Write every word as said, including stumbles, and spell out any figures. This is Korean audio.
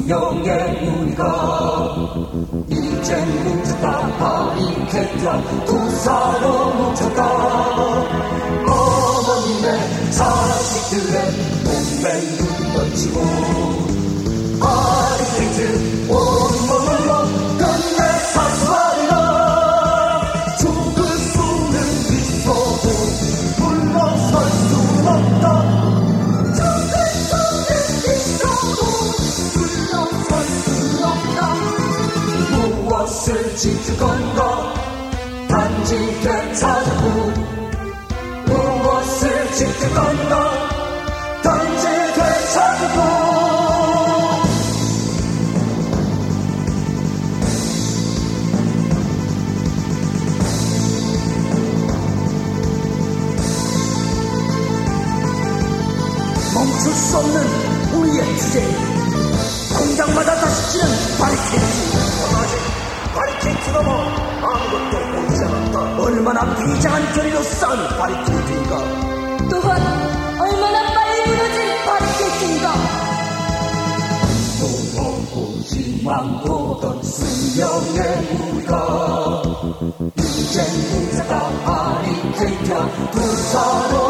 수용의 우리가 이젠 뭉쳤다. 바리케이트와 두사로 뭉쳤다. 어머님의 자식들의 몸에 눈 던지고 바리케이트 온몸으로 끝내 사수하리라. 죽을 수는 있어도 물러설 수 없다. 무엇을 지킬 건가 단지 되찾고 무엇을 지킬 건가 단지 되찾고 멈출 수 없는 우리의 주제 공장마다 다시 치는 바리케이트. 바리케이트 넘어 아무것도 보이지 않았다. 얼마나 비장한 결의로 쌓은 바리케이트인가. 또한 얼마나 빨리 무너진 바리케이트인가. 보고보지만 보던 수명의 우리가 이젠 뭉쳤다. 바리케이트와 두사로